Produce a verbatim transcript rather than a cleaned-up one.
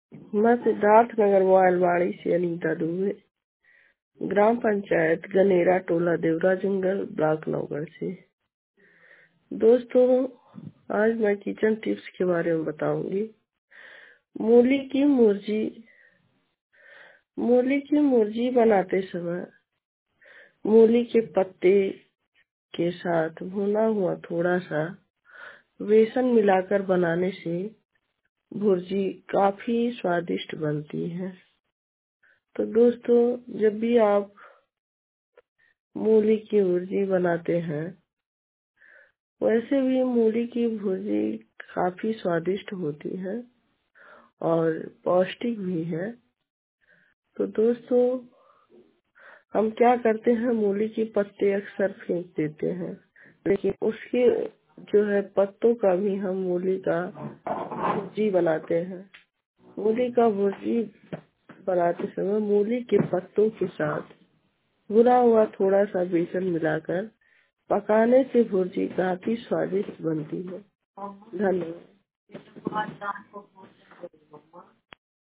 मैं सिद्धार्थ नगर वायलवाड़ी से अनीता दुबे, ग्राम पंचायत गनेरा, टोला देवरा जंगल, ब्लॉक नौगढ़ से। दोस्तों, आज मैं किचन टिप्स के बारे में बताऊंगी। मूली की मुर्जी मूली की मुर्जी बनाते समय मूली के पत्ते के साथ भुना हुआ थोड़ा सा बेसन मिलाकर बनाने से भुर्जी काफी स्वादिष्ट बनती है। तो दोस्तों, जब भी आप मूली की भुर्जी बनाते हैं, वैसे भी मूली की भुर्जी काफी स्वादिष्ट होती है और पौष्टिक भी है। तो दोस्तों, हम क्या करते हैं, मूली के पत्ते अक्सर फेंक देते हैं, लेकिन उसके जो है पत्तों का भी हम मूली का भुर्जी बनाते हैं। मूली का भुर्जी बनाते समय मूली के पत्तों के साथ भुना हुआ थोड़ा सा बेसन मिलाकर पकाने से भुर्जी काफी स्वादिष्ट बनती है। धन्यवाद।